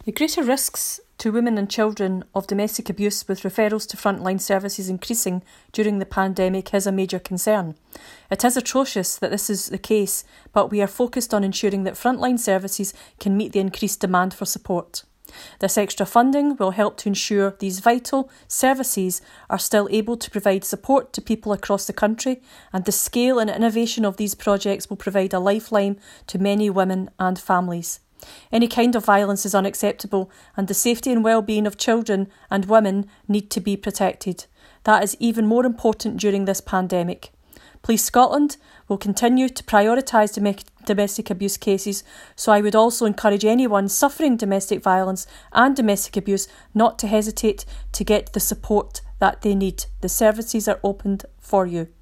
The greater risks to women and children of domestic abuse with referrals to frontline services increasing during the pandemic is a major concern. It is atrocious that this is the case, but we are focused on ensuring that frontline services can meet the increased demand for support. This extra funding will help to ensure these vital services are still able to provide support to people across the country, and the scale and innovation of these projects will provide a lifeline to many women and families. Any kind of violence is unacceptable, and the safety and well-being of children and women need to be protected. That is even more important during this pandemic. Police Scotland will continue to prioritise domestic abuse cases, so I would also encourage anyone suffering domestic violence and domestic abuse not to hesitate to get the support that they need. The services are opened for you.